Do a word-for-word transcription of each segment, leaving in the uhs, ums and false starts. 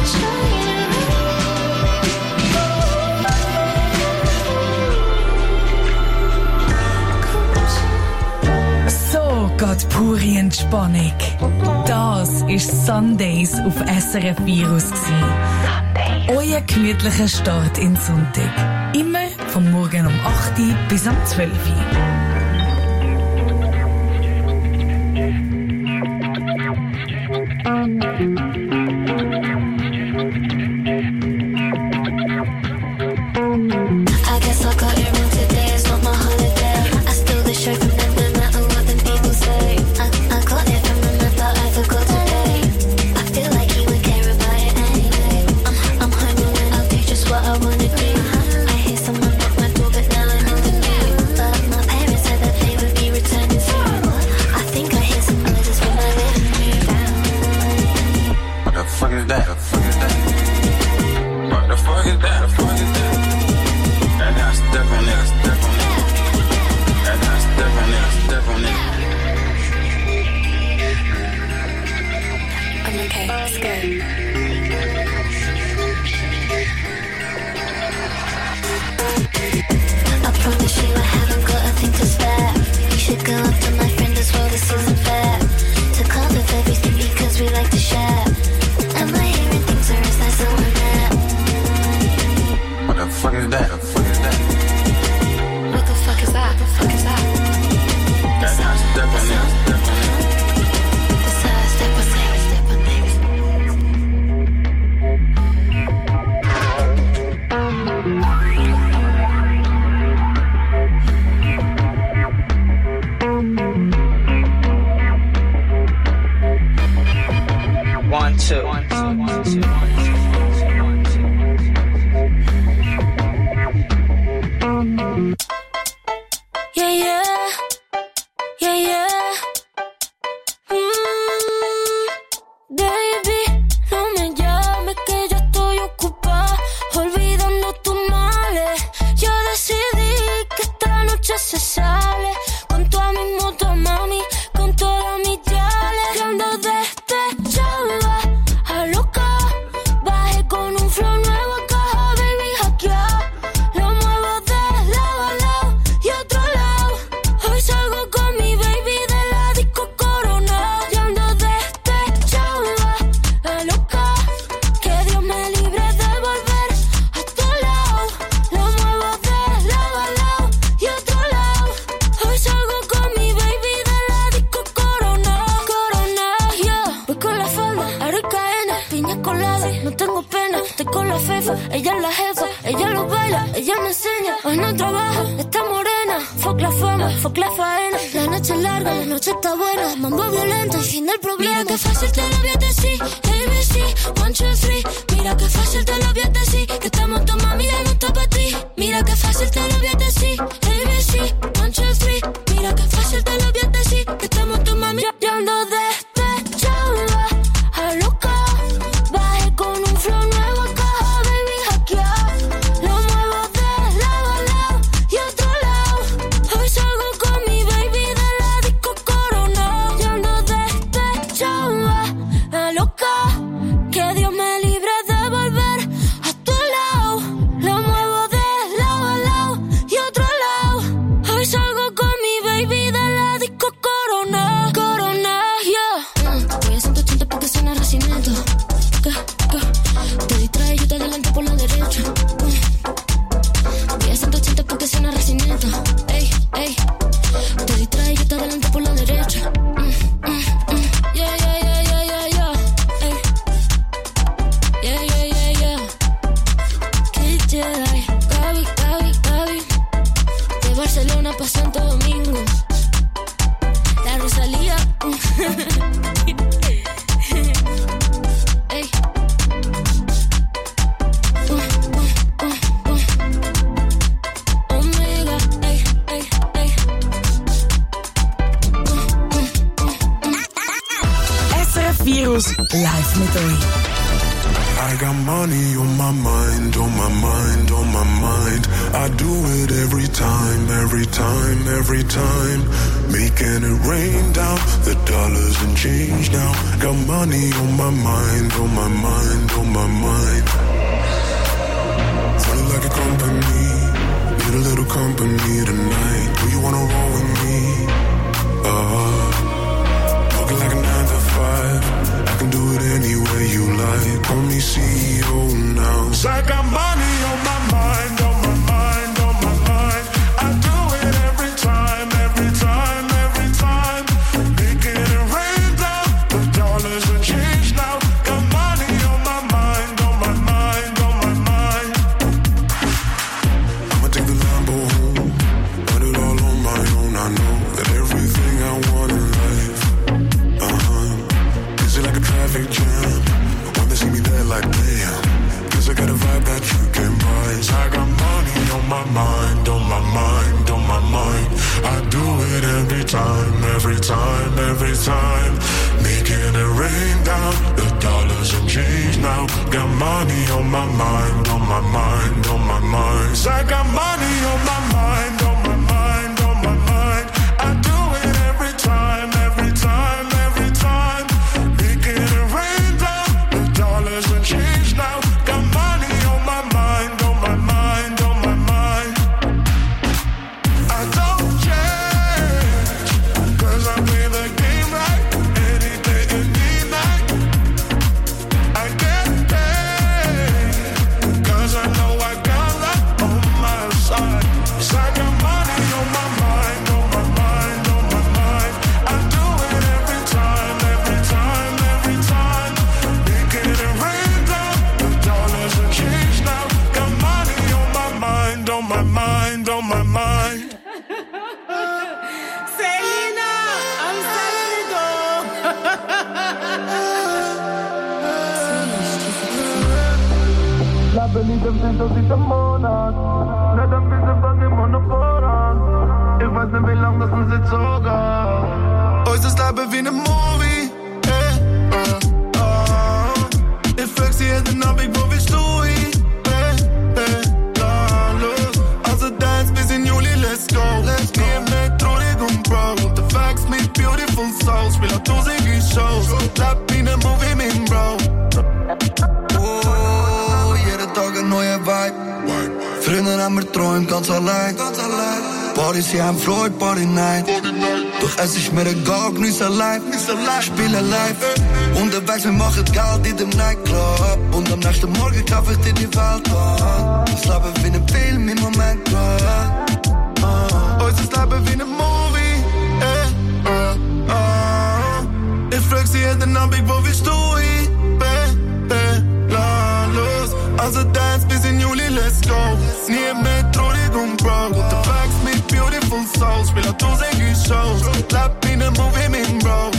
Geht pure Entspannung. Das ist Sundays auf S R F Virus gsi. Euer gemütlicher Start in den Sonntag. Immer vom Morgen um acht Uhr bis um zwölf Uhr. Live mit euch. I got money on my mind, on my mind, on my mind. I do it every time, every time, every time. Making it rain down, the dollars and change now. Got money on my mind, on my mind, on my mind. company tonight. Do you wanna roll with me? Uh, working like a nine to five. I can do it any way you like. Call me C E O now. 'Cause I got money on my mind, on my mind, on my mind. I do it every time, every time, every time. Making it rain down, the dollars and change now. Got money on my mind, on my mind, on my mind. I'ma take the Lambo home, run it all on my own. I know that everything I want in life, uh-huh, is it like a traffic jam? When they see me there like damn, guess I got a vibe that you can buy. So I got money on my mind, on my mind, on my mind. I do it every time, every time, every time. Making it rain down, the dollars and change now. Got money on my mind, on my mind, on my mind. So I got money on my mind, on my mind, on my mind. I do it every time, every time, every time. Making it rain down, the dollars and change now. Got money on my mind, on my mind, on my mind. I don't change, 'cause I play the game right. Any day, any night. I get paid, 'cause I know I got that on my side. 'Cause I got money on my mind, on my mind, on my mind. I do it every time, every time, every time. Making it rain down, the dollars and change now. Got money on my mind, on my mind, on my mind. Selena, I'm Salido. Lappen niet op zin tot iets monat. Net een beetje van die mannen vooraan. Ik weiß nicht wie lang das uns jetzt so geht. Heute ist Leben wie ne Movie. Eh, uh, uh. Ich frag sie jeden Abend, wo bist du hin? Eh, eh, la, los. Also dance bis in Juli, let's go. Let's go. Nie mehr traurig und broke. Unterwegs mit beautiful souls. Spiel auch tausende Shows. Leb wie ne Movie mit dem Bro. Oh, jeden Tag ein neuer Vibe. Vrienden haben wir träumt ganz allein. Party, sie haben Freude, Party Night. Doch es ist mir egal, genieße live. Spiele live. Unterwegs, wir machen Geld in dem Nightclub. Und am nächsten Morgen kaufe ich dir die Welt an. Das Leben wie ein Film im Moment gerade. Uh, Heute ist Leben wie ne Movie. Eh, uh, uh. Ich frag sie jeden Abend, wo bist du hin? Be, be, la, los. Also dance bis in Juli, let's go. Nie mehr traurig und broke. Unterwegs mit beautiful souls. Spiel auch tausende Shows. Leb wie ne Movie mit dem Bro.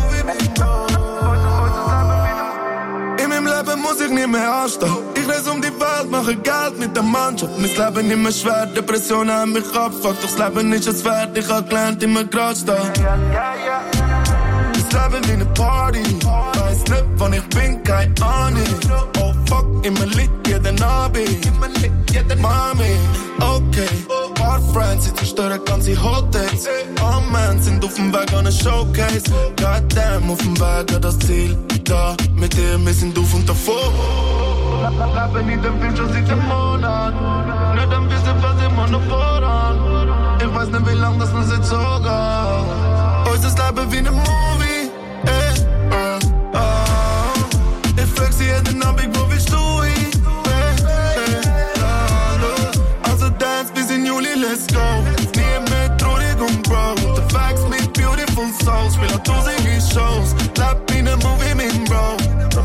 In meinem Leben muss ich nicht mehr anstehen. Ich reise um die Welt, mache Geld mit der Mannschaft. Mein Leben nicht mehr schwer, Depressionen haben mich abgefuckt. Doch das Leben ist es wert, ich hab gelernt, immer gerade stehen. Das Leben wie ne Party. Weiß nicht, wann ich bin, keine Ahnung. Oh fuck, immer lit, jeden Abend. Mami, okay. Paar Friends, sie zerstören ganze Hotels. Oh man, sind auf dem Weg an ein Showcase. Goddamn, auf dem Weg an das Ziel. Da, mit dir, wir sind auf und davor. Leben in dem Film schon seit einem Monat. Nicht ein bisschen, was immer noch voran. Ich weiß nicht, wie lang das uns jetzt so geht. Heute ist Leben wie ne Movie. Eh, uh, uh. Ich frag sie jeden Abend, wo bist du hin? Eh, eh, la, los. Also dance bis in Juli, let's go. Nie mehr traurig und broke. Unterwegs mit beautiful souls. Spiel auch tausende Shows. Leb wie ne Movie mit dem Bro.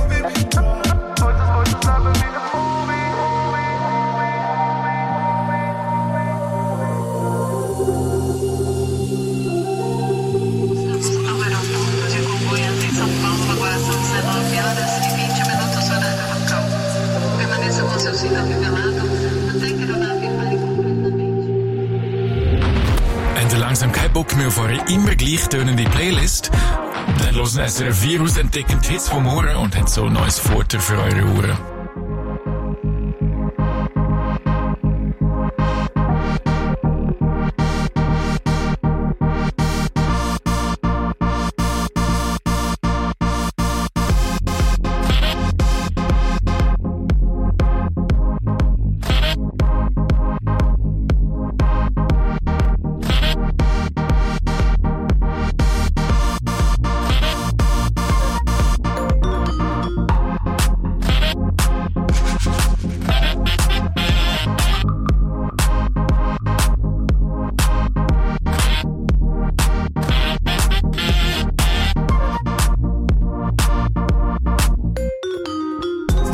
Habt ihr langsam keinen Bock mehr auf eure immer gleich tönende Playlist? Dann hören S R F vier aus, entdecken die Hits vom Ohren und haben so ein neues Futter für eure Ohren.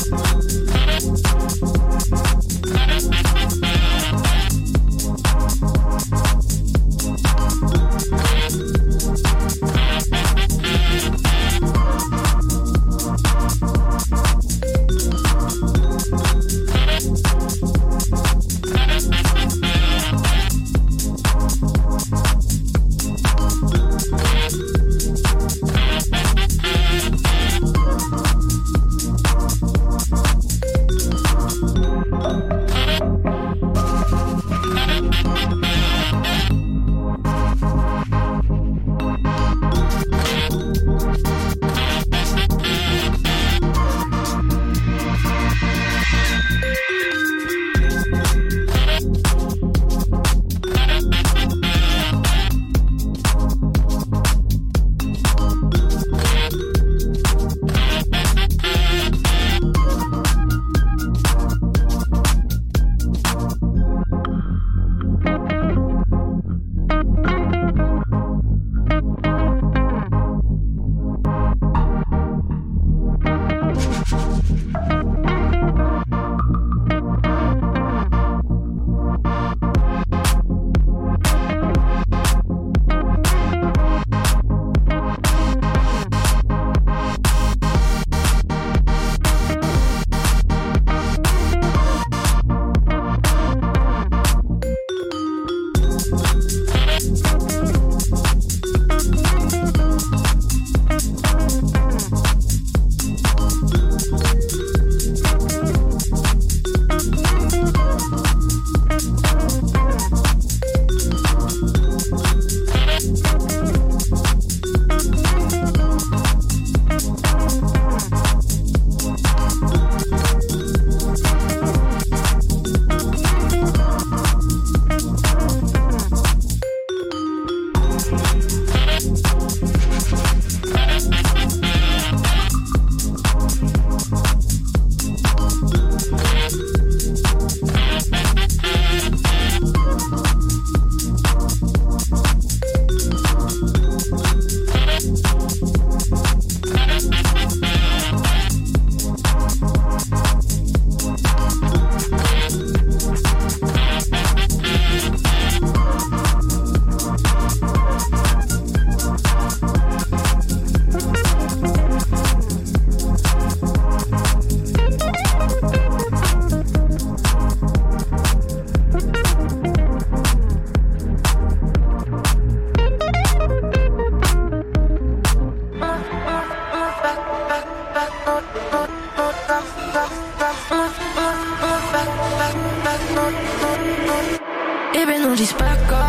Ik ben nog die spek op,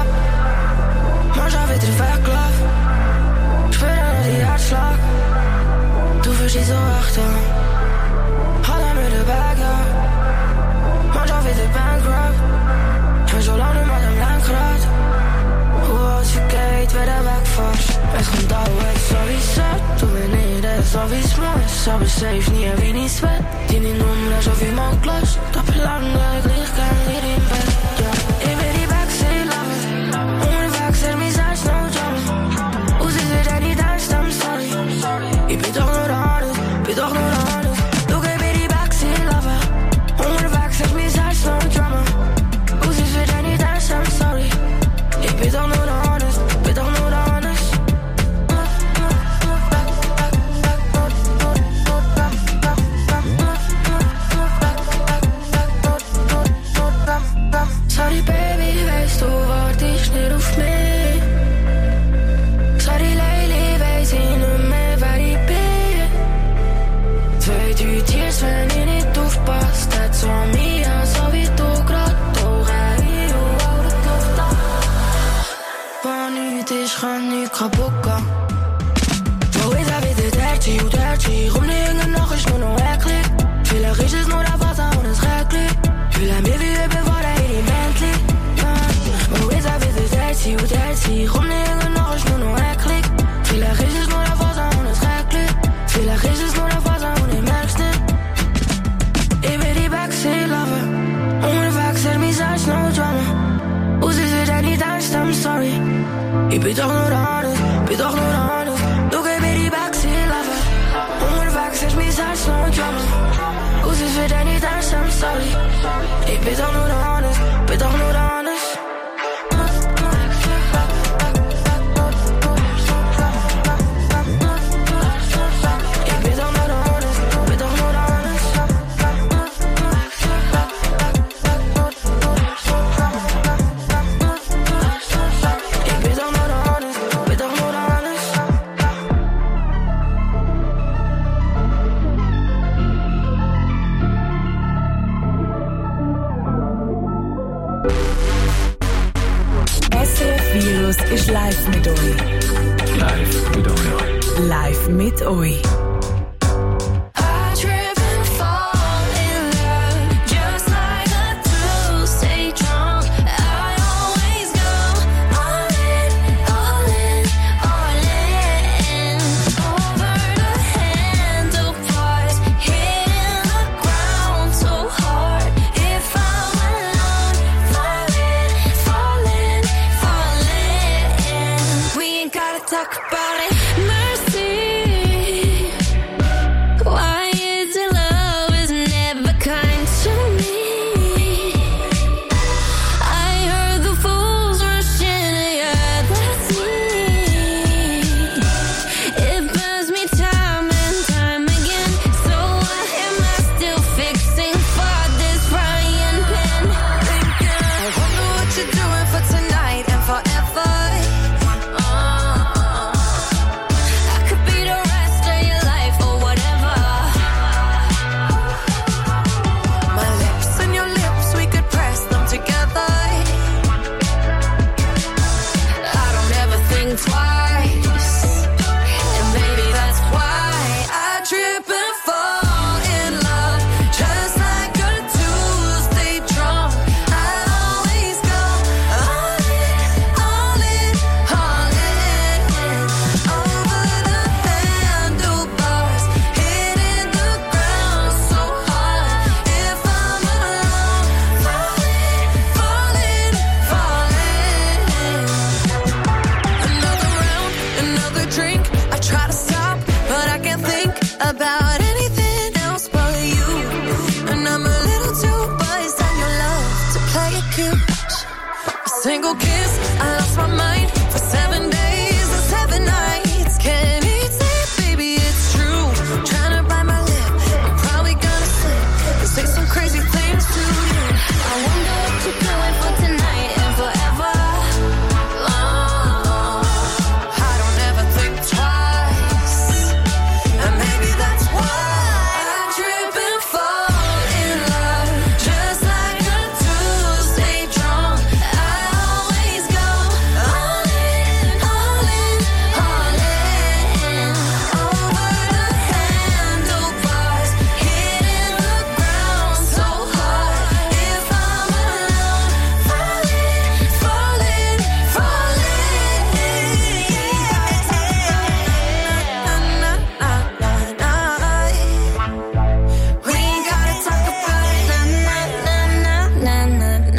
maar zo weet er wegklap. Speur naar die hartslag, du verstehst so achter. Had er met de bag, ja, maar zo weet er bankrupt. En zo lang met hem lang geraakt. Hoe als je kijkt, werd er weg vast. Het komt altijd sowieso, toen ben ik er sowieso smoes. Zo besef niet en wie niet zwet. Die niet noemen alsof iemand klus. Dat belangrijk ligt, kan hier in bed. Ja, ik ben die backseat lover. Onder de backseat, mijn zaak, no trouble. Hoe zit het er niet aan, stem sorry. Ik ben toch nog anders, ben toch nog anders. Doe ik ben die backseat lover. Onder de backseat, mijn zaak, no drama. Hoe zit het er niet aan, stem sorry. Ik ben toch nog anders, ben toch nog anders. Sorry baby, weißt du, wart ich nicht auf mich. Sorry Leili, weiss ich nicht mehr, wer ich bin. Zwei, drei Tiers, wenn ich nicht aufpasse, das war mir, so wie du grad auch ein oude Luft an. War nichts, ich kann nicht kaputt gehen. Wo ist er wieder dirty, und dirty? Rum die Jungen noch, ist nur noch eklig. Vielleicht ist es nur der Wasser und es regnet. Will er mir wie über Wo is er wieder dirty, hoe dirty? Rum die Jungen noch, ist nur noch eklig. Vielleicht ist es nur der Wasser und es regnet. Vielleicht ist es nur der Wasser und ich merk's nicht. Ich bin die Backseat lover. Ohne Backseat, mein Salz, no drama. Hoe zit het er niet aan, stem sorry. Ich bin doch nur anders, bin doch nur anders. Du, ich bin die Backseat lover. Ohne Backseat, mein Salz, no drama. Hoe Virus ist live mit euch. Live mit euch. Live mit euch. Talk about it, mercy. Why is it love is never kind to me? I heard the fools rushing, yeah, that's me. It burns me time and time again. So why am I still fixing for this frying pan? Thinking, I wonder what you're doing for tonight and forever. About anything else but you. And I'm a little too buzzed on your love to play it cute. A single kiss, I lost my mind for seven days and seven nights. Can't even say, baby, it's true. Trying to bite my lip, I'm probably gonna slip and say some crazy things to you. I wonder what you're doing for tonight and forever. Oh, I don't ever think twice. And maybe that's why I trip and fall in love. Just like I do, stay drunk. I always go all in, all in, all in. Over the handlebars, hitting the ground so hard. If I'm alone, falling, falling, falling. We ain't gotta talk about it. Nah, nah, nah, nah,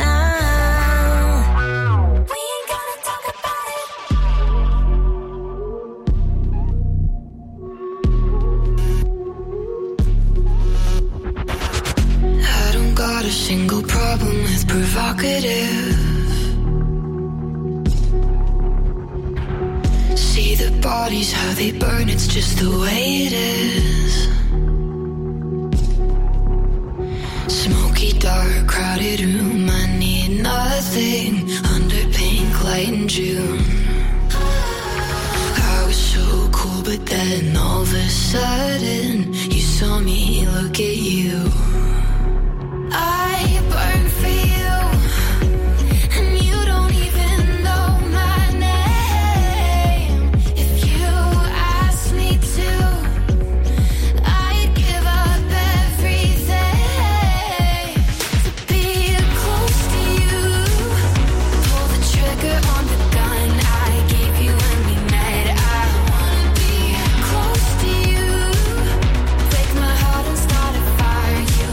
nah. We ain't gotta talk about it. I don't got a single problem with provocative. See the bodies, how they burn, it's just the way it is. Smoky, dark, crowded room, I need nothing under pink light in June. I was so cool, but then all of a sudden you saw me look at you. I burn for you, and you don't even know my name. If you asked me to, I'd give up everything to be close to you. Pull the trigger on the gun I gave you when we met. I wanna be close to you. Break my heart and start a fire. You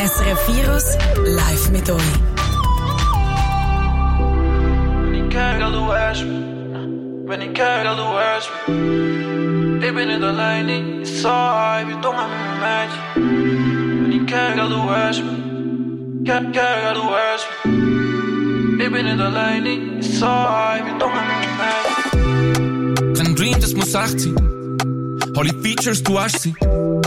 S R F Virus live mit euch. Wenn ich kijk, al du hast mich. Wenn ich kijk, al du hast mich. Ich bin nicht alleine, ich so high, wie dumm mit mir Mädchen. Wenn ich kijk, al du hast mich. Kijk, kijk, al du hast mich. Ich bin nicht alleine, ich so high, wie dumm mit mir Mädchen. Kein Dream, das muss echt sein. Alle Features, du hast sie.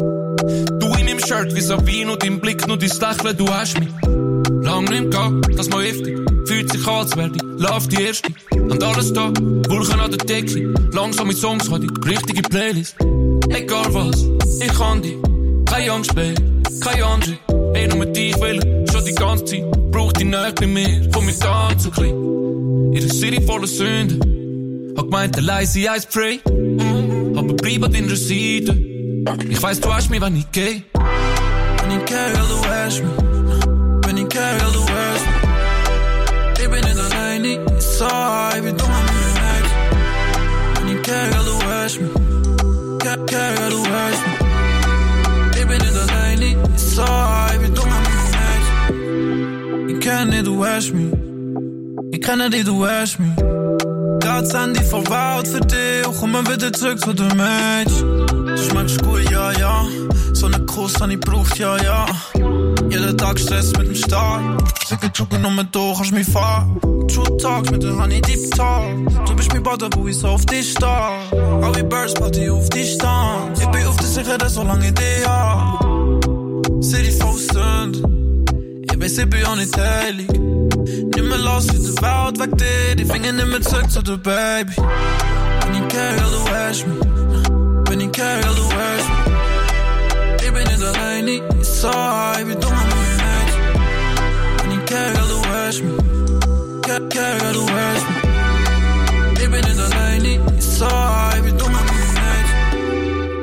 Du in meinem Shirt wie Sabine und im Blick nur dein Lächeln, du hast mich. Lang nicht gehen, das mal heftig. Fühlt sich an, als wär die Love die erste. Und alles da, Wolken an der Decke. Langsame Songs, hat die richtige Playlist. Egal was, ich kann die. Keine Angst mehr, keine andere. Eh nur mit dich will, schon die ganze Zeit. Brauch die Nähe bei mir, komm mit an zu klein. Ihre City voller Sünden. Hat gemeint, allein sie heißt Free. Aber bleib an deiner Seite. Ich weiss, du hast mich, wenn ich geh. Wenn ich kijk, al du hast mich. Wenn ich kijk, al du hast mich. Ich bin nicht alleine, ich so high, wie dumm mit mir Mädchen. Wenn ich kijk, al du hast mich. Kijk, kijk, al du hast mich. Ich bin nicht alleine, ich so high, wie dumm mit mir Mädchen. Ich kenn nicht, du hast mich. Ich kenn nicht, du hast mich. Gott sind die verwaut für dich, komm mal wieder zurück zu dem Mädchen. Du schmeckst gut, ja, ja. So ne Kuss han ich braucht, ja, ja. Jeden Tag Stress mit dem Start. Sicher joggen noch mit durch, kannst mich fahren. True Talks mit der Honey Deep Talk. Du bist mein Butter, wo ich so auf dich starr. Alle Birds Party auf dich stand. Ich bin auf der Sicherheit, solange ich dich hab. City voll Sünd. Ich weiß, ich bin auch nicht heilig. Nimm mir los für die Welt weg dir. Die Finger nimm mir zurück zu der Baby. Wenn ich kijk, al du hast mich. Wenn ich kijk, al du hast mich. Ich bin nicht alleine, ich so high, wie dumm mit mir Mädchen. Wenn ich kijk, al du hast mich. Kijk, kijk, al du hast mich. Ich bin nicht alleine, ich so high, wie dumm mit mir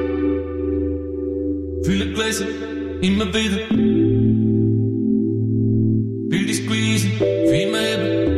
Mädchen. Viele Gläser, immer wieder. Will die squeezen, wie immer eben.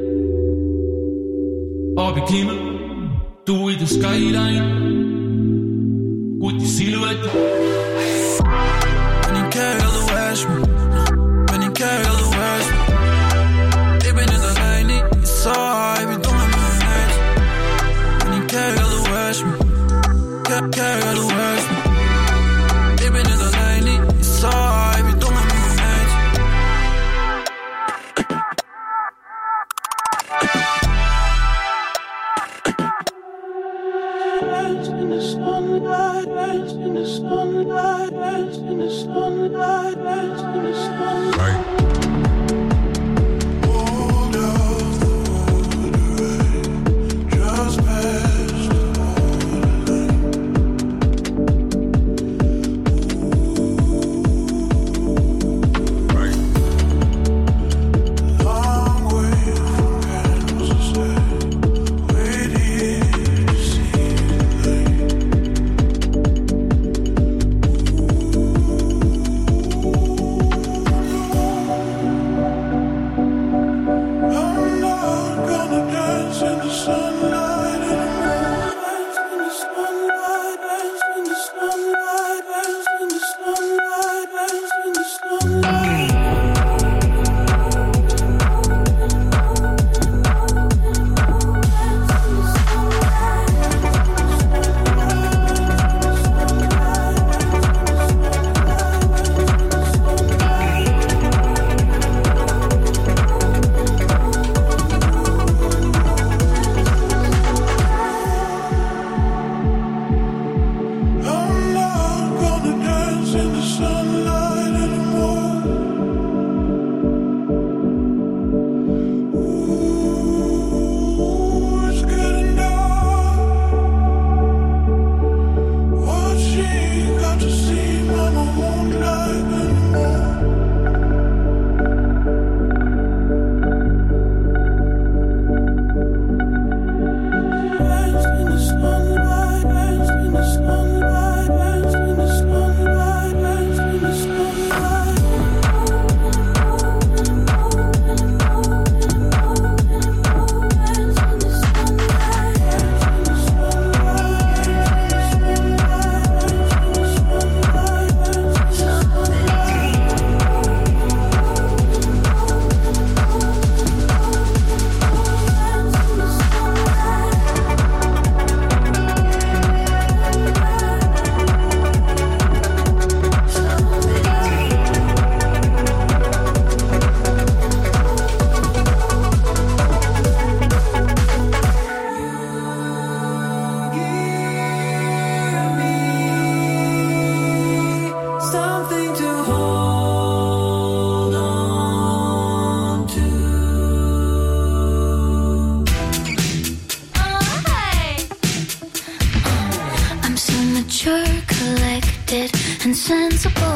Abendhimmel, du in der Skyline. Gute Silhouette. Wenn ich kijk, al du hast mich. Wenn ich kijk, al du hast mich. Ich bin nicht alleine, ich so high, wie dumm mit mir Mädchen. Wenn ich kijk, al du hast mich. Kijk, kijk, al du hast mich. Ich bin nicht alleine, ich so high, wie dumm mit mir Mädchen. Dance in the sunlight, dance in the sunlight, dance in the sunlight, dance in the sunlight. Right. Hold off the water rain, just past the borderline. Right. Long way from Kansas City, waiting to see the light.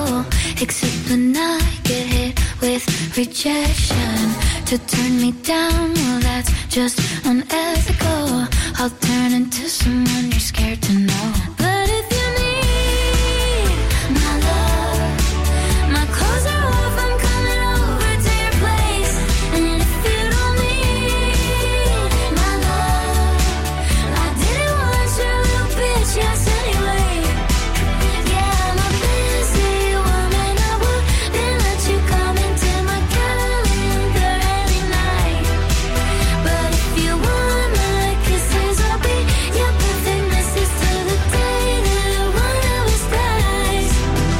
go. Except when I get hit with rejection. To turn me down, well that's just unethical. I'll turn into someone you're scared to know. But if you need my love, my clothes are off, I'm coming over to your place. And if you don't need my love, I didn't want your little bitch, yes anyway. Yeah, I'm a busy woman, I wouldn't let you come into my calendar any night. But if you want my kisses, I'll be your perfect missus till the day that one of us dies.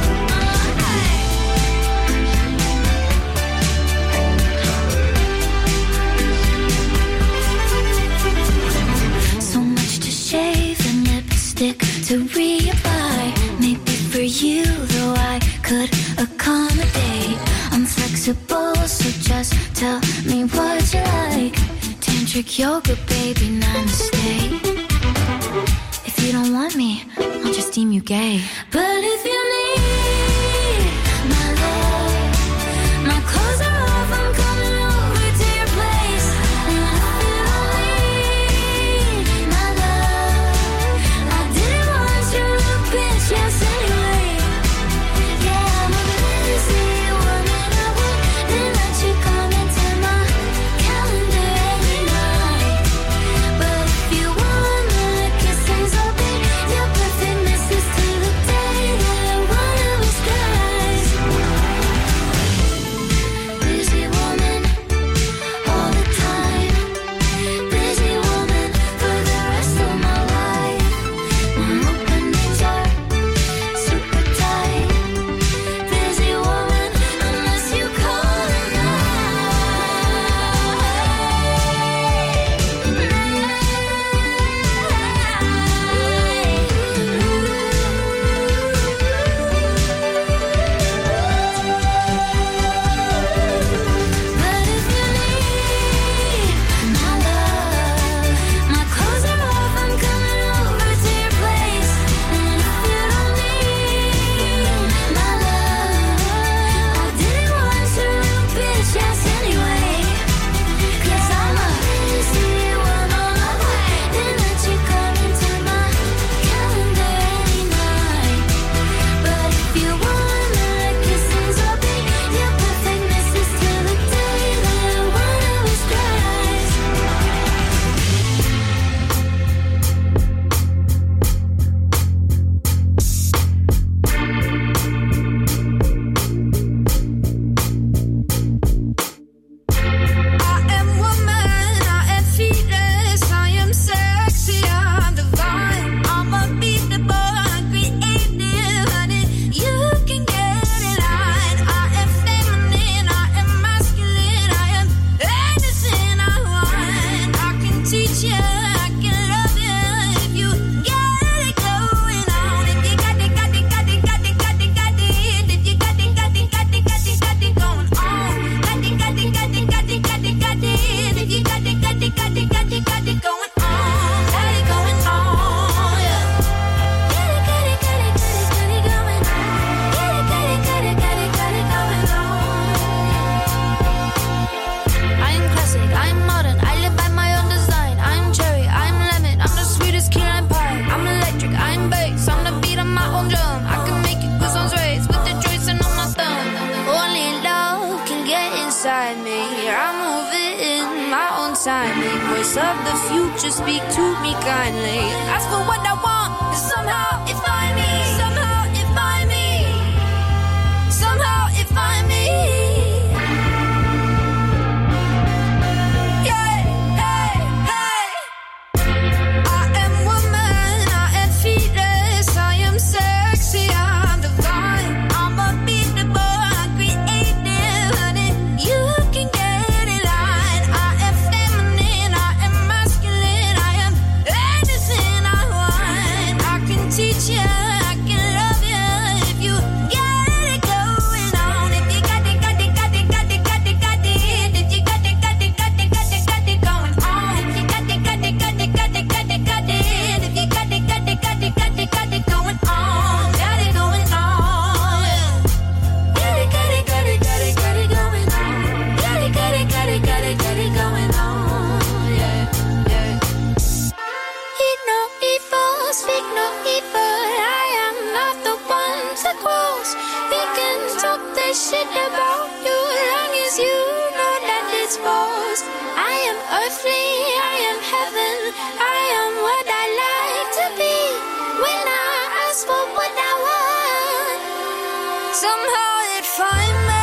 So much to shave and lipstick to reapply. Maybe for you, though I could accommodate. I'm flexible, so just tell me what you like. Tantric yoga, baby, namaste. If you don't want me, I'll just deem you gay. But if you need my love, my clothes are off, I'm coming over to your place. And if you don't need my love, I didn't want your little bitch, yes anyway. Yeah, I'm a busy woman, I wouldn't let you come into my calendar any night. But if you want my kisses, I'll be your perfect missus till the day that one of us dies. Busy woman, all the time. Busy woman for the rest of my life. My openings are super tight. Busy woman, unless you call it But if you need my love, my clothes are off, I'm coming over to your place. And if you don't need my love, I didn't want your little bitch, yes anyway. 'Cause I'm a busy woman, I wouldn't let you come into my calendar any night. But if you want my kisses, I'll be your perfect missus till the day that one of us dies. I am woman, I am fearless, I am sexy, I'm divine. I'm unbeatable, I'm creative, honey, you can get in line. I am feminine, I am masculine, I am anything I want. I can teach you, I can love you if you get it going on. If you got it, got it, got it, got it, got it, got it. If you got it, got it, got it, got it, got it going on. Got it, got it, got it, got it, got it, got it. If you got it, got it, got it, got it, got it going on. Got it going on, yeah. Got it, got it, got it, got it, got it going on. Got it, got it, got it, got it, got it going on. I'm classic, I'm modern, I live by my own design. I'm cherry, I'm lemon, I'm the sweetest key lime pie. I'm electric, I'm bass, I'm the beat of my own drum. I can make it goosebumps raise with the joints on my thumb. Only love can get inside me. I'm moving in my own timing. Voice of the future, speak to me kindly. Ask for what I want, and somehow it find me. Somehow it find me. Somehow it find me. Yeah, hey, hey. I am woman, I am fearless, I am sexy, I'm divine. I'm unbeatable, I'm creative, honey, you can get in line. I am feminine, I am masculine, I am anything I want. always talk that shit about you. As long as you know that it's false. I am earthly, I am heaven. I am what I like to be. When I ask for what I want, somehow it finds me.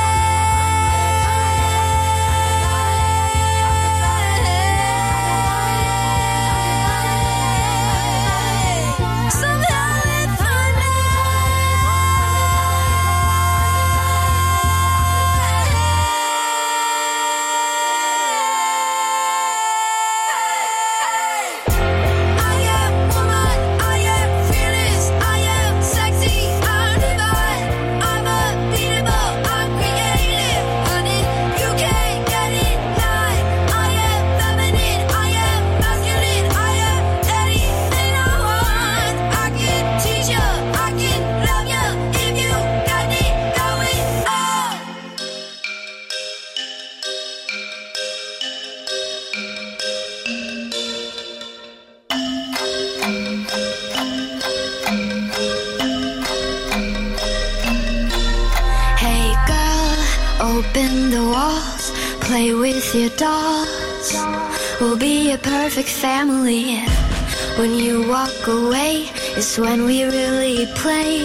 Open the walls, play with your dolls. We'll be a perfect family. When you walk away, it's when we really play.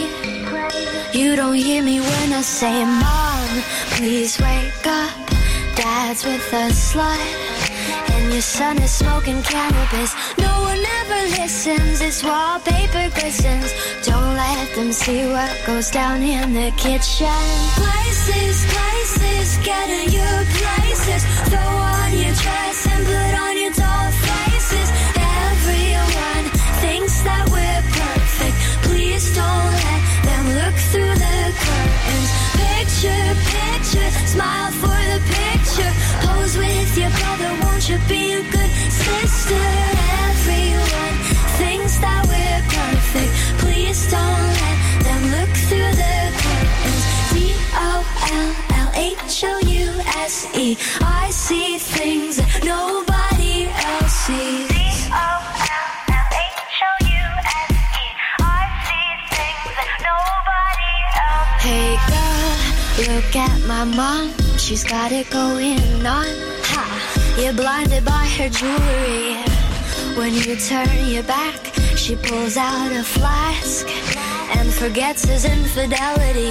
You don't hear me when I say, Mom, please wake up. Dad's with a slut, and your son is smoking cannabis. No one ever listens, it's wallpaper glistens. Don't let them see what goes down in the kitchen. Places, places, get in your places. Throw on your dress and put on your doll faces. Everyone thinks that we're perfect. Please don't let them look through the curtains. Picture, picture, smile for the picture. Pose with your brother, won't you be a good sister? Everyone thinks that we're perfect. Please don't let them look through the curtains. D O L L H O U S E. I see things that nobody else sees. D O L L H O U S E. I see things that nobody else sees. Hey girl, look at my mom. She's got it going on. Ha! You're blinded by her jewelry. When you turn your back, she pulls out a flask and forgets his infidelity.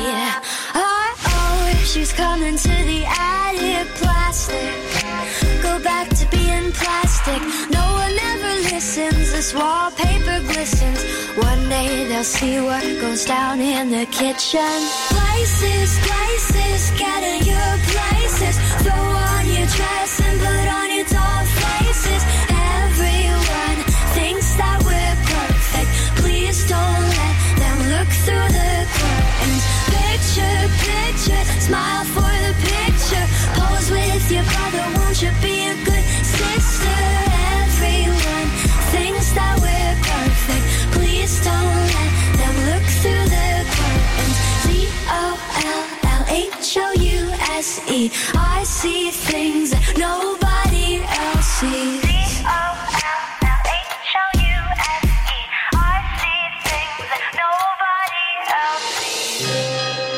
Uh-oh, she's coming to the attic. Plastic, go back to being plastic. No one ever listens, this wallpaper glistens. One day they'll see what goes down in the kitchen. Places, places, get in your places. Throw on your dress and put on your doll faces. Everyone thinks that we're perfect. Please don't let them look through the curtains. Picture, picture, smile for the picture. Pose with your brother, won't you be a good sister? Everyone thinks that we're perfect. Please don't let them look through the curtains. D O L L H O U S E. I see things that nobody else sees. D O L L H O U S E. I see things that nobody else sees.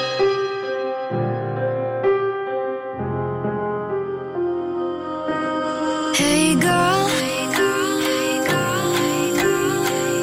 Hey girl, hey girl, hey girl, hey girl,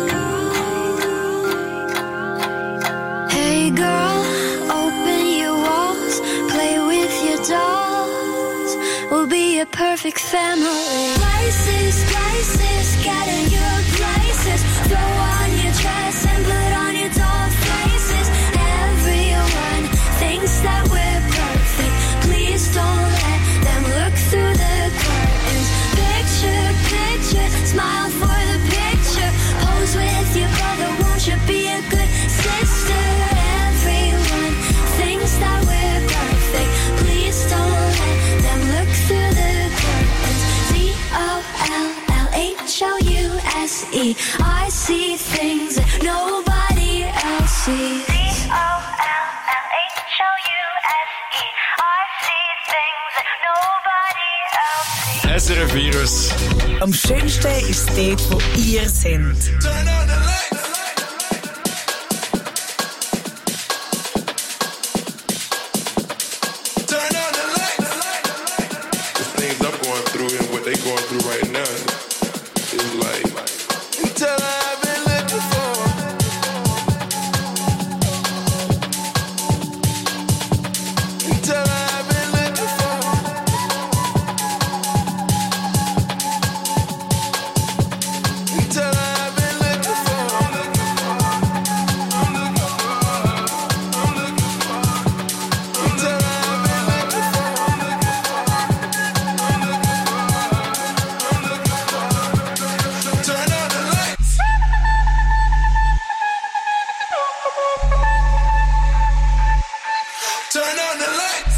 hey girl. Hey girl, open your walls, play with your dolls. We'll be a perfect family. Places, places, get in your places. Throw on your dress and put on your doll faces. Everyone thinks that we're perfect. Please don't let them look through the curtains. Picture, picture, smile for the picture. Pose with your brother, won't you be a good sister? Everyone thinks that we're perfect. Please don't let them look through the curtains. D O L L H O U S E. I see things that nobody else sees. D O L L H O U S E. I see things that nobody else sees. S R F-Virus. Am schönsten ist es dort, wo ihr seid. Turn on the lights.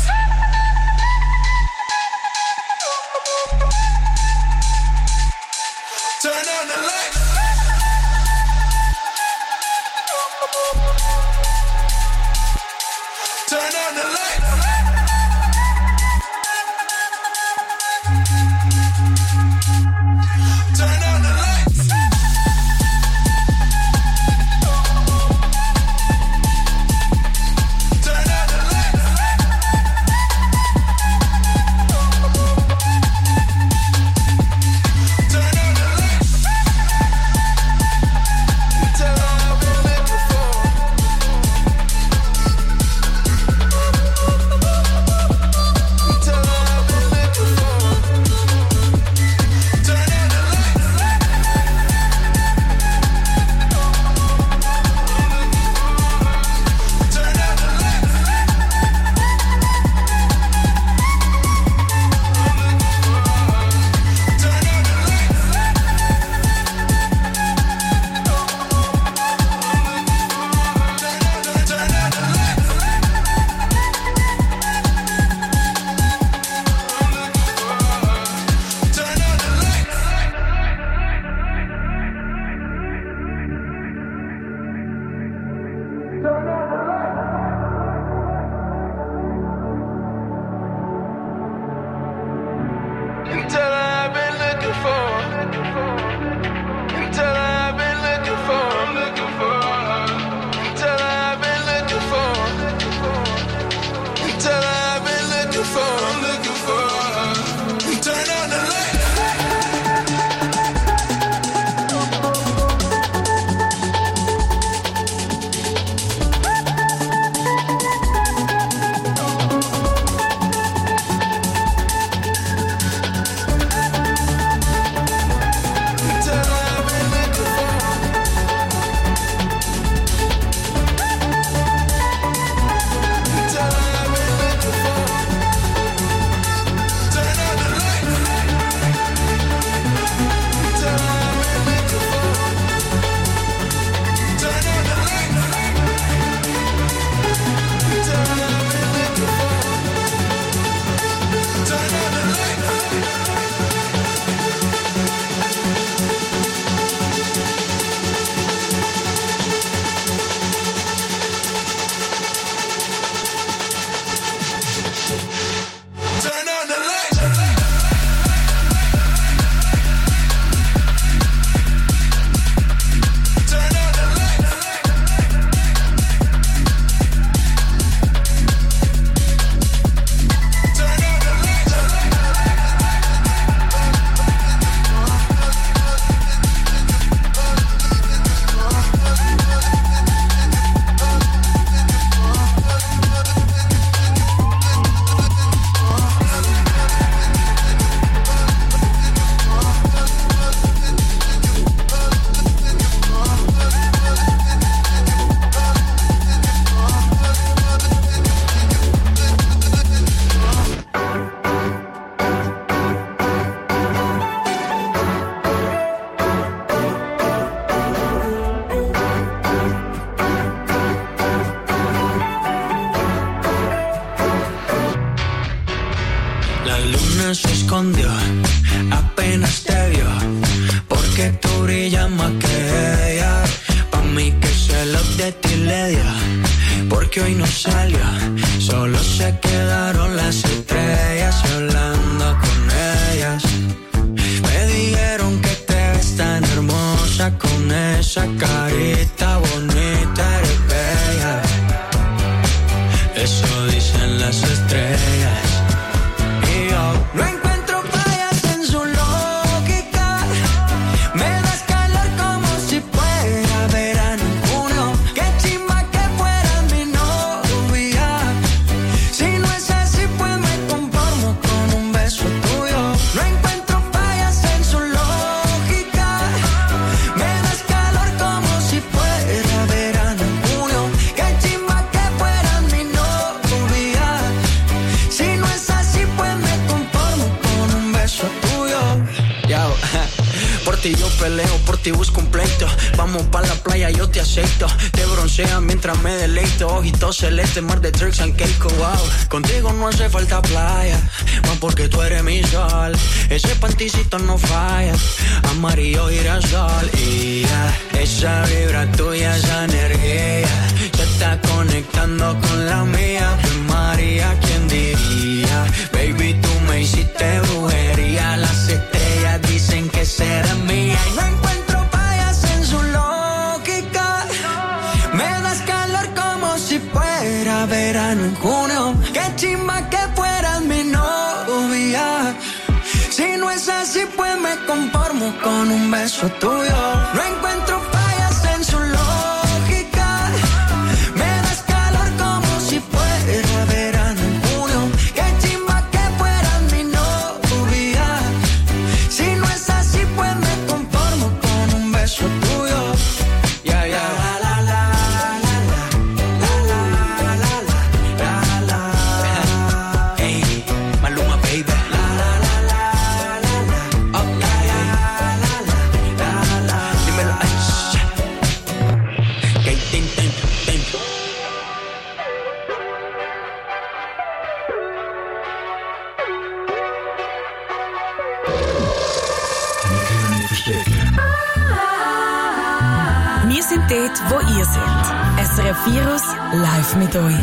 Turn on the lights. Turn on the lights. Turn on the lights. Turn on the lights. Turn on the lights. Tell her I've been looking for. Tell her I've been looking for. Turn on the lights. Turn on the lights. Turn on the lights. Turn on the lights. Turn on the lights. Turn on the lights. Tell her I've been looking for. Tell her I've been looking for. Looking for. Tell her I've been looking for. Tell her I've been looking for. Looking for. Turn on the lights. Tell her I've been looking for. Tell her I've been looking for. Turn on the lights. Tell her I've been looking for. Turn on the lights. Tell her I've been looking for. Turn on the lights. Turn on the lights. Turn on the lights. Turn on the lights. La luna se escondió, apenas te vio, porque tú brillas más que ella. Pa' mí que celos de ti le dio, porque hoy no salió, solo se quedaron las estrellas y hablando con ellas. Me dijeron que te ves tan hermosa con esa carita bonita, eres bella. Eso dicen las estrellas. Y yo no encuentro fallas en su lógica. Me das calor como si fuera verano en junio. Qué chimba que fuera mi novia. Si no es así, pues me conformo con un beso tuyo. No encuentro fallas en su lógica. Me das calor como si fuera verano en junio. Qué chimba que fuera mi novia. Si no es peleo por ti, busco un pleito. Vamos pa' la playa, yo te acepto. Te bronceas mientras me deleito. Ojitos celeste, mar de tricks and cake, wow. Contigo no hace falta playa, más porque tú eres mi sol. Ese panticito no falla, amarillo girasol. Y ya, esa vibra tuya, esa energía se está conectando con la mía. Pues María, ¿quién diría? Baby, tú me hiciste brujería. Las estrellas dicen que será mía. Y no encuentro fallas en su lógica. Me das calor como si fuera verano en junio. Qué chimba que fueras mi novia. Si no es así, pues me conformo con un beso tuyo. No encuentro fallas en su lógica. Me das calor como si fuera verano en junio. Qué chimba que fueras mi novia. Si no es así, pues me conformo con un beso tuyo. Ya, ya. Wir sind dort, wo ihr seid. S R F Virus live mit euch.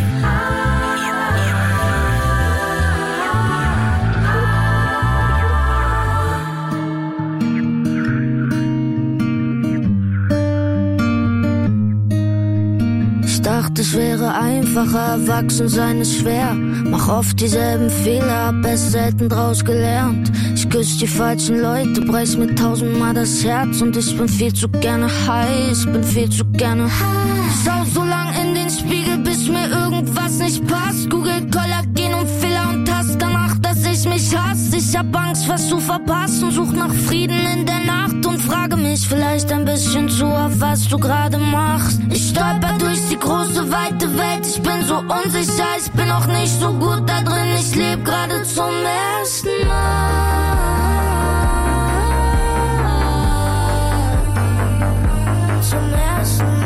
Ich dachte, es wäre einfacher, erwachsen sein ist schwer. Mach oft dieselben Fehler, hab erst selten draus gelernt. Ich küsse die falschen Leute, preis mir tausendmal das Herz. Und ich bin viel zu gerne high, ich bin viel zu gerne high. Schau so lang in den Spiegel, bis mir irgendwas nicht passt. Google Kollagen und Filler und hast danach, dass ich mich hasse. Ich hab Angst, was zu verpassen, such nach Frieden in der Nacht und frage mich vielleicht ein bisschen zu, auf was du gerade machst. Ich stolper durch die große, weite Welt, ich bin so unsicher, ich bin auch nicht so gut da drin, ich leb gerade zum ersten Mal. Zum ersten Mal.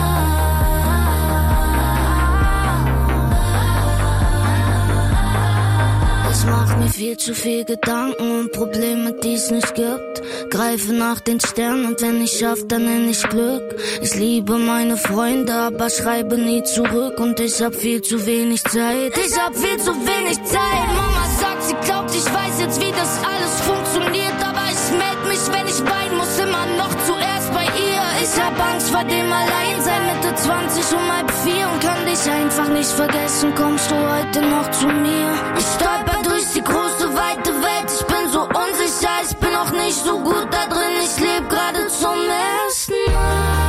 Ich mach mir viel zu viel Gedanken und Probleme, die es nicht gibt. Greife nach den Sternen und wenn ich schaff, dann nenn ich Glück. Ich liebe meine Freunde, aber schreibe nie zurück. Und ich hab viel zu wenig Zeit. Ich hab viel zu wenig Zeit. Mama sagt, sie glaubt, ich weiß jetzt, wie das alles funktioniert. Aber ich meld mich, wenn ich weinen muss, immer noch zuerst bei ihr. Ich hab Angst vor dem Alleinsein, Mitte zwanzig um halb vier. Und kann dich einfach nicht vergessen, kommst du heute noch zu mir? Ich stolper durch die große, weite Welt, ich bin so unsicher, ich bin auch nicht so gut da drin, ich leb gerade zum ersten Mal.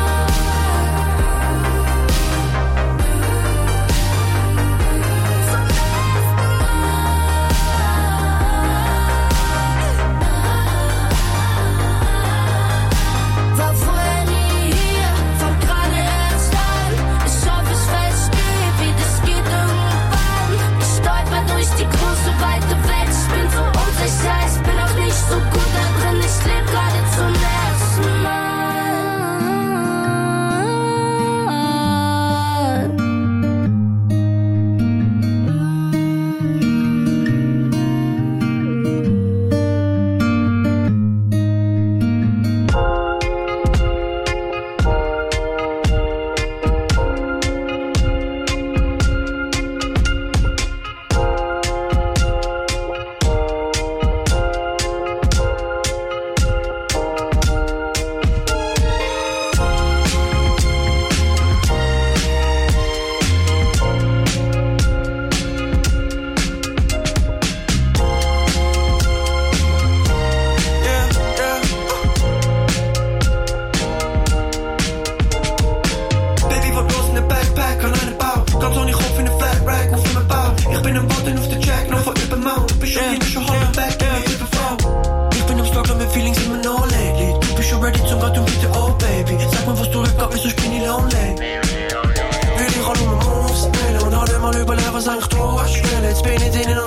War vorher nie hier, fang gerade erst an. Ich hoffe, ich verstehe, wie das geht irgendwann. Ich stolper durch die große, weite Welt, ich bin so unsicher, ich bin auch nicht so gut da drin, ich leb gerade zum ersten Mal.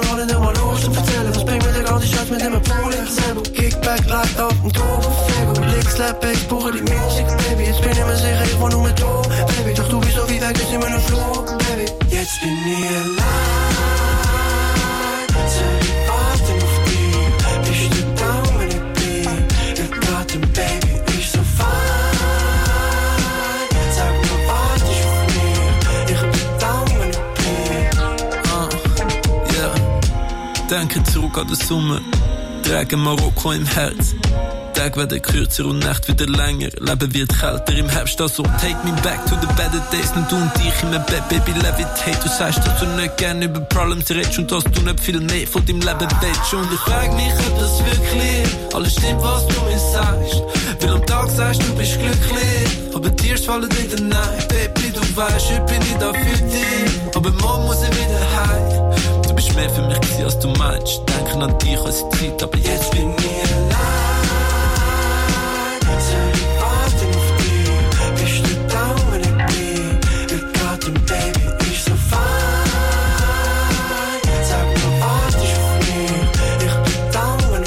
Kickback, leicht auf den Turbo, Blick, Slap, ich buche die Musik, Baby. Jetzt bin ich mir sicher, ich wohne nur mit du, Baby. Doch du bist so wie weg, ist immer nur Flug, Baby. Jetzt bin ich allein, sie warten auf dich. Ich steh down, wenn ich bin, ich warte, Baby, ich so fein. Sag mir, warte ich auf mich, ich bin down, wenn ich bin. Ah, yeah. Denke zurück an den Sommer, trage Marokko im Herz. Tage werden kürzer und Nacht wieder länger. Leben wird kälter im Herbst, also take me back to the better days. Nicht du und ich in meinem Bett, Baby, levitate. Du sagst, dass du nicht gerne über Problems redest und dass du nicht viel mehr von deinem Leben willst. Und ich frag mich, ob das wirklich alles stimmt, was du mir sagst. Weil am Tag sagst du, bist glücklich, aber Tears fallen in der Nacht. Baby, du weißt, heute bin ich da für dich, aber morgen muss ich wieder heim. Du bist mehr für mich gewesen, als du meinst. Denken an dich als Zeit, aber jetzt bin ich allein. Baby, ich so fein. Sag mir, warte ich auf mich, ich bin down, wenn ich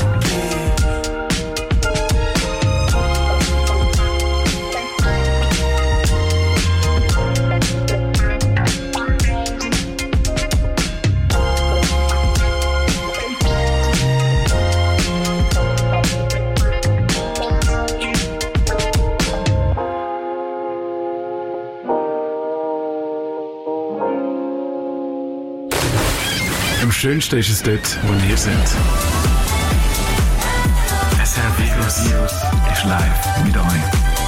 Am schönsten ist es dort, wo wir sind. S R F Virus ist live mit euch.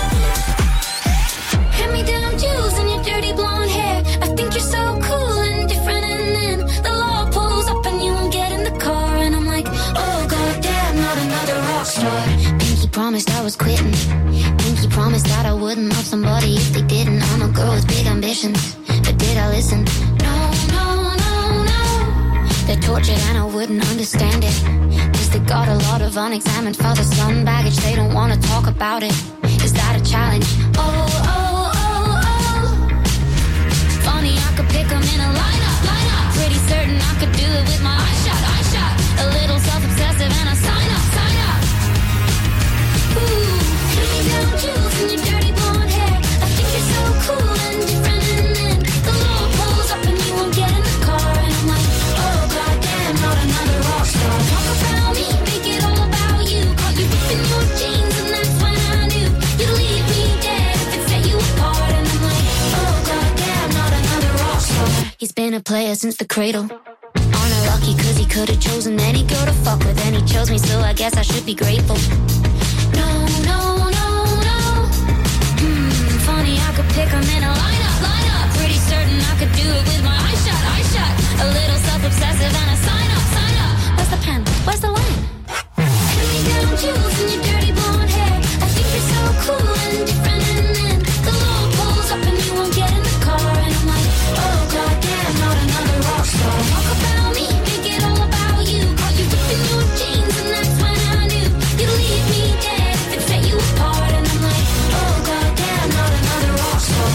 Hand me down jewels in your dirty blonde hair. I think you're so cool and different, and then the law pulls up and you won't get in the car, and I'm like, oh goddamn, not another rock star. Pinky promised I was quitting. Pinky promised that I wouldn't love somebody if they didn't. I'm a girl with big ambitions, but did I listen? No, no, no, no. They're tortured and I wouldn't understand it, 'cause they got a lot of unexamined father-son baggage. They don't wanna talk about it. Is that a challenge? Oh, oh, oh, oh. Funny, I could pick them in a lineup, lineup. Pretty certain I could do it with my eyes shut, eyes shut. A little self-obsessive and I sign up, sign up. Ooh, hand me down jewels in your dirty blonde hair. I think you're so cool and different, and then the law pulls up and you won't get in the car, and I'm like, oh goddamn, not another rock star. Talk about me, make it all about you. Caught you ripping your jeans and that's when I knew you'd leave me dead if it set you apart, and I'm like, oh goddamn, not another rock star. He's been a player since the cradle. On a lucky 'cause he could've chosen any girl to fuck with, and he chose me, so I guess I should be grateful. No, no, no, no. Hmm, funny, I could pick him in a lineup, lineup. Pretty certain I could do it with my eyes shut, eyes shut. A little self-obsessive and a sign up, sign up. Where's the pen? Where's the line? Hand me down jewels in your dirty blonde hair. I think you're so cool and different, and then the law pulls up and you won't get in the car, and I'm like, oh goddamn, not another rock star. Talk about me, make it all about you. Caught you ripping your jeans and that's when I knew you'd leave me dead if it set you apart, and I'm like, oh goddamn, not another rock star.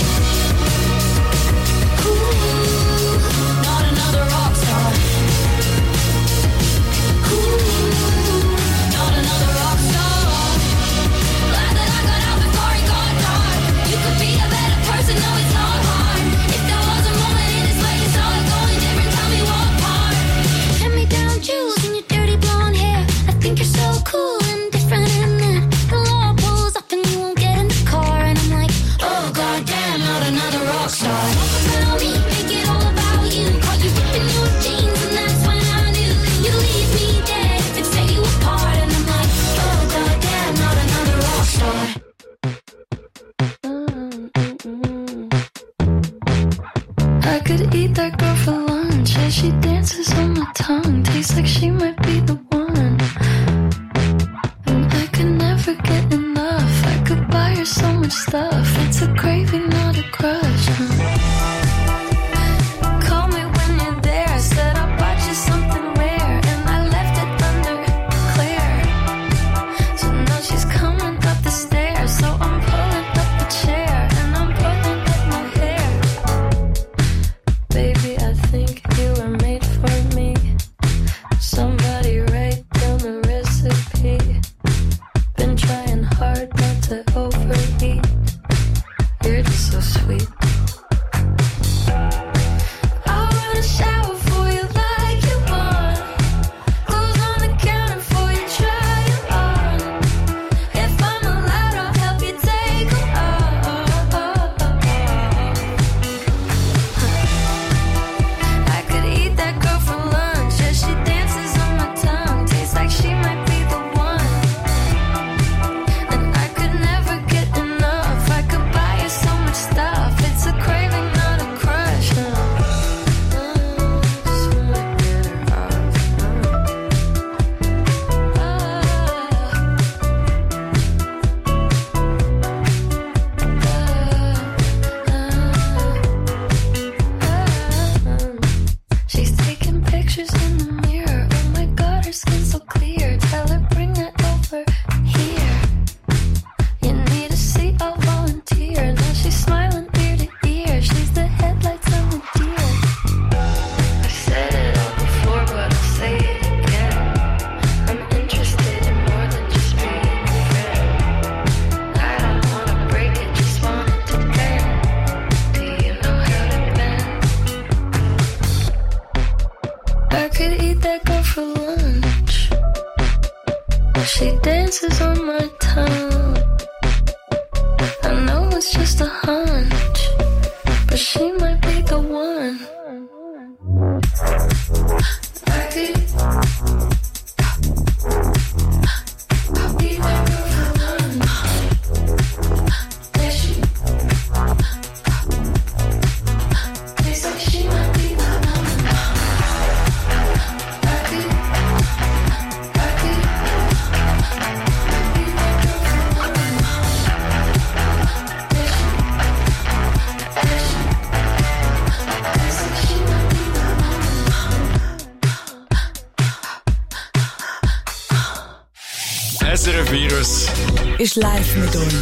Ooh, not another rock star. Ooh, not another rock star. Glad that I got out before it got dark. You could be a better person, no, it's not hard. If there was a moment in this way, it's all going different, tell me what part. Hand me down jewels in your dirty blonde hair. I think you're so cool and different, and then the law pulls up and you won't get in the car, and I'm like, oh goddamn, not another rock star. Talk about me, make it all about you. Caught you ripping your jeans and that's when I knew you'd leave me dead if it set you apart, and I'm like, oh goddamn, not another rock star. I could eat that girl for lunch as she dances on my tongue. Tastes like she might be the one, and I could never get enough. I could buy her so much stuff. It's a craving, not a crush. Call me when you're there. I said I'll buy you something rare, and I left it under clear. So now she's coming up the stairs. So I'm pulling up the chair and I'm pulling up my hair. Baby, I think you were made for me. Somebody write down the recipe. Been trying hard I could eat that girl for lunch. She dances on my tongue. I know it's just a hunch, but she might be the one. I could eat that girl for lunch. Yeah, she tastes like she might be the one. I could, I could eat that girl for lunch. Yeah, she, yeah, she tastes like she might be the one. S R F Virus ist live mit uns.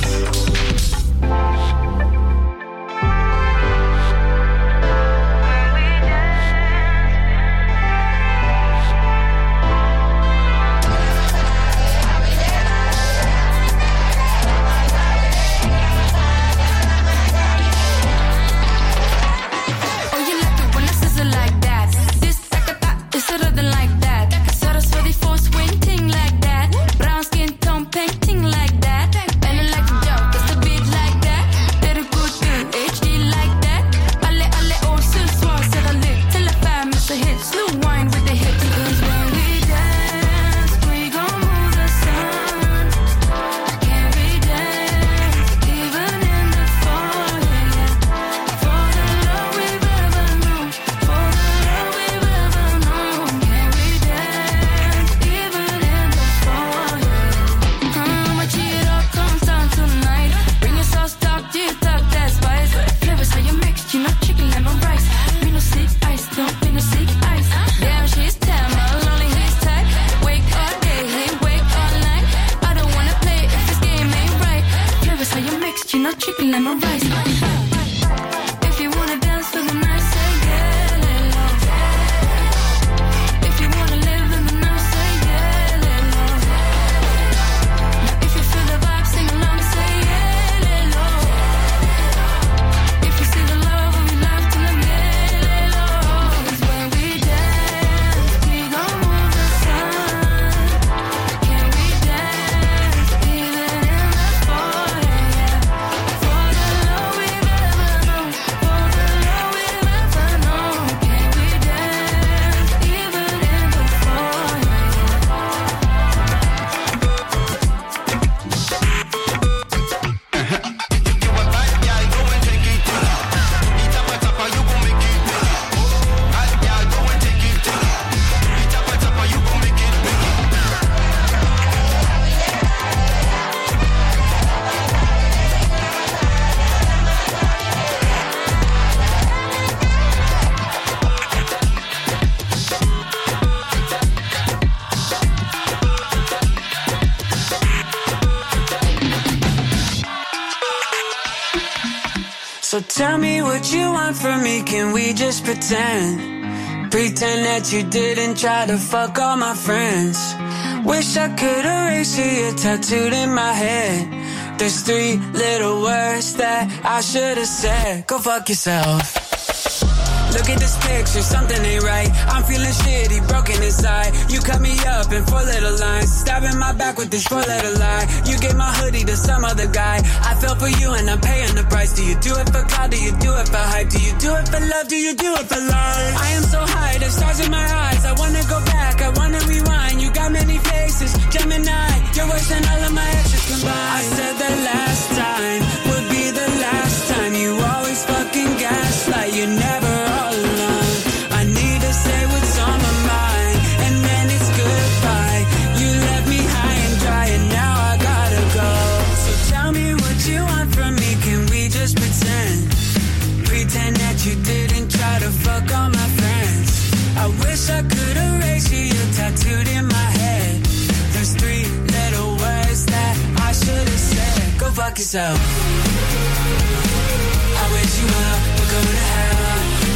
So tell me what you want from me, can we just pretend? Pretend that you didn't try to fuck all my friends. Wish I could erase you, you're tattooed in my head. There's three little words that I should've said. Go fuck yourself. Look at this picture, something ain't right. I'm feeling shitty, broken inside. You cut me up in four little lines, stabbing my back with this four letter lie. You gave my hoodie to some other guy. I fell for you and I'm paying the price. Do you do it for clout? Do you do it for hype? Do you do it for love? Do you do it for life? I am so high, there's stars in my eyes. I wanna go back, I wanna rewind. You got many faces, Gemini. You're worse than all of my exes combined. I said the last time would be the last time. You always fucking gaslight, you never all alone. I need to say what's on my mind, and then it's goodbye. You left me high and dry, and now I gotta go. So tell me what you want from me, can we just pretend? Pretend that you didn't try to fuck all my friends. I wish I could erase you, you're tattooed in my head. There's three little words that I should've said. Go fuck yourself. I wish you well, but go to hell.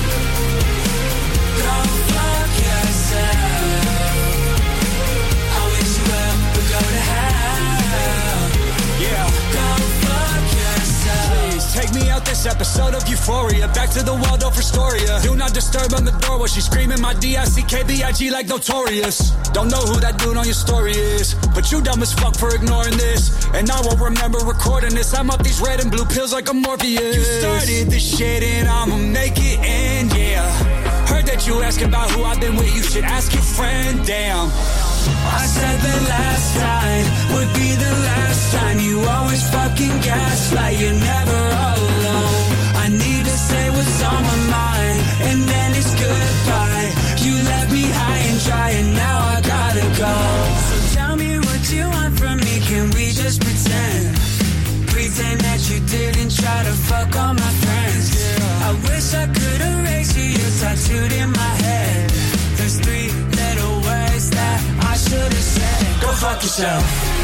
Go fuck yourself. I wish you well, but go to hell. Yeah. Go fuck yourself. Please take me out this episode of Euphoria. Back to the Waldorf Astoria. Do not disturb on the door while she's screaming my D I C K B I G like Notorious. Don't know who that dude on your story is, but you dumb as fuck for ignoring this. And I won't remember recording this. I'm up these red and blue pills like a Morpheus. You started this shit and I'ma make it end, yeah. Heard that you asking about who I've been with. You should ask your friend, damn. I said the last time would be the last time. You always fucking gaslight, you're never alone. I need to say what's on my mind, and then it's goodbye. You left me high and dry, and now I gotta go. So tell me what you want from me, can we just pretend? Pretend that you didn't try to fuck all my friends. I wish I could erase you, you're tattooed in my head. There's three little words that I should have said. Go fuck yourself.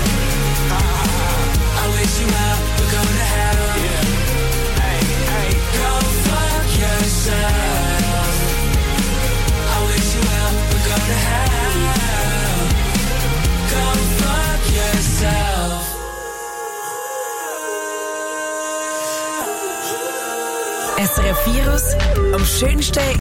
I wish you well, we're going to hell. Yeah. Hey, hey. Go fuck yourself. I wish you well, we're going to hell. Go fuck yourself. S R F Virus am schönsten